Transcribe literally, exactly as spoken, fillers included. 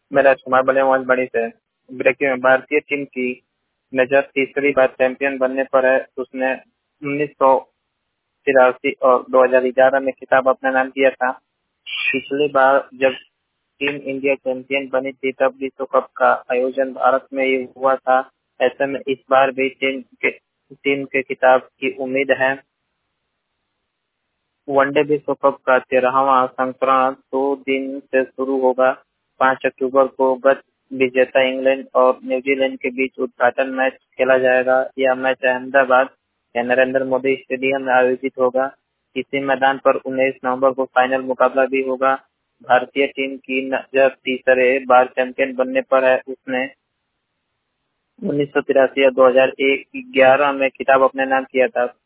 मैं राजकुमार बल्लेबाज बड़ी से ब्रेकिंग में भारतीय टीम की नजर तीसरी बार चैंपियन बनने पर है। उसने उन्नीस सौ तिरासी और दो हज़ार ग्यारह में खिताब अपना नाम किया था। पिछली बार जब टीम इंडिया चैंपियन बनी थी तब विश्व कप का आयोजन भारत में ही हुआ था। ऐसे में इस बार भी टीम के टीम के खिताब की उम्मीद है। वनडे विश्व कप का तेरहवां संस्करण दो दिन से शुरू होगा। पाँच अक्टूबर को गत विजेता इंग्लैंड और न्यूजीलैंड के बीच उद्घाटन मैच खेला जाएगा। यह मैच अहमदाबाद या नरेंद्र मोदी स्टेडियम में आयोजित होगा। इसी मैदान पर उन्नीस नवंबर को फाइनल मुकाबला भी होगा। भारतीय टीम की नजर तीसरे बार चैंपियन बनने पर है। उसने उन्नीस सौ तिरासी या दो हज़ार ग्यारह में खिताब अपने नाम किया था।